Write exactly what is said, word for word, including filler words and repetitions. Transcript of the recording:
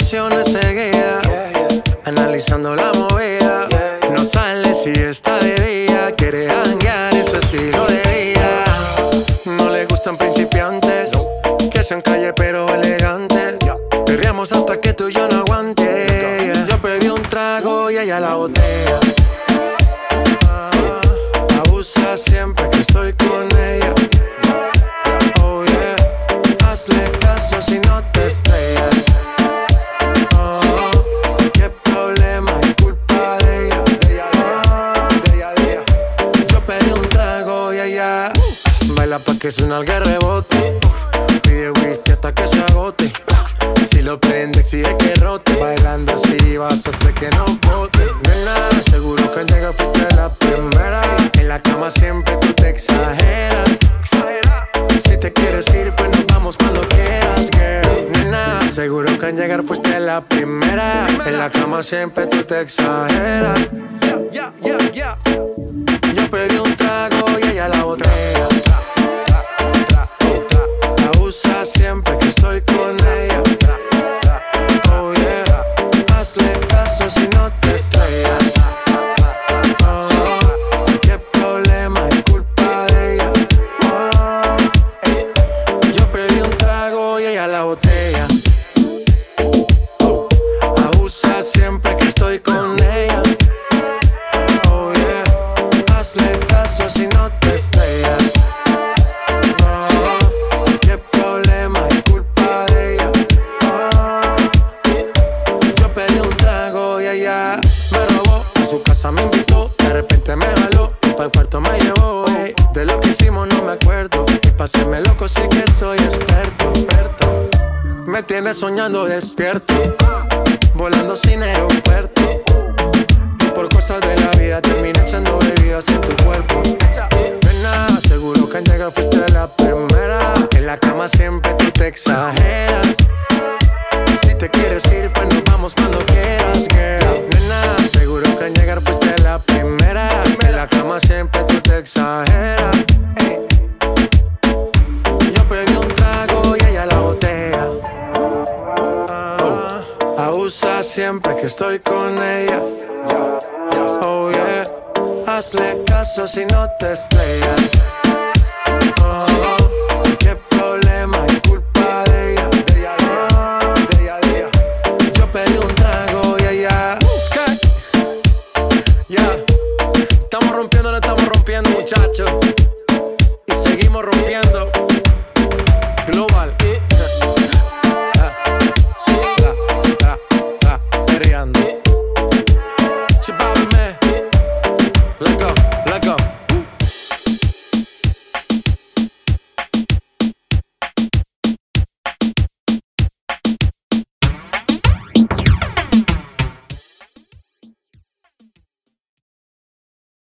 conversaciones seguía, analizando la movida. No sale si está de día, quiere hanguear en su estilo de vida. No le gustan principiantes, que sean calle pero elegantes. Perreamos hasta que tú y yo no aguante. Yo pedí un trago y ella la botella. Abusa siempre que estoy con ella. Oh yeah, hazle caso si no te estrellas. Oh, qué problema es culpa de ella. De ella, de ella, de ella. Yo pedí un trago y ella baila pa' que suena el rebote. Pide whisky hasta que se agote. Si lo prende exige que rote. Bailando así vas a hacer que no bote. Nena, seguro que al llegar fuiste la primera. En la cama siempre tú te exageras. Si te quieres ir, pues nos vamos cuando quieras, girl. Nena, seguro que al llegar fuiste la primera. En la cama siempre tú te exageras. Yeah, yeah, yeah, yeah. Yo pedí un trago y ella la botella. Abusa siempre que estoy con ella. Oh yeah, hazle caso si no te estrellas. Oh, qué problema es culpa de ella. Oh, eh. Yo pedí un trago y ella la botella. Oh, abusa siempre que estoy con ella. Oh yeah, hazle caso si no te estrellas. Me invitó, de repente me jaló, pa'l cuarto me llevó, ey. De lo que hicimos no me acuerdo, y pa' hacerme loco sí que soy experto, experto. Me tienes soñando despierto, volando sin aeropuerto. Y por cosas de la vida terminé echando bebidas en tu cuerpo. Nena, seguro que al llegar fuiste la primera. En la cama siempre tú te exageras. Si te quieres ir, pues nos vamos cuando quieras, girl. Nena, seguro que al llegar fuiste la primera. En la cama siempre tú te exageras. Ey. Yo pedí un trago y ella la botella. Ah, abusa siempre que estoy con ella. Oh yeah, hazle caso si no te estrellas. Oh, qué problema es culpa de ella. Pedí un trago, yeah, yeah. Sky, yeah.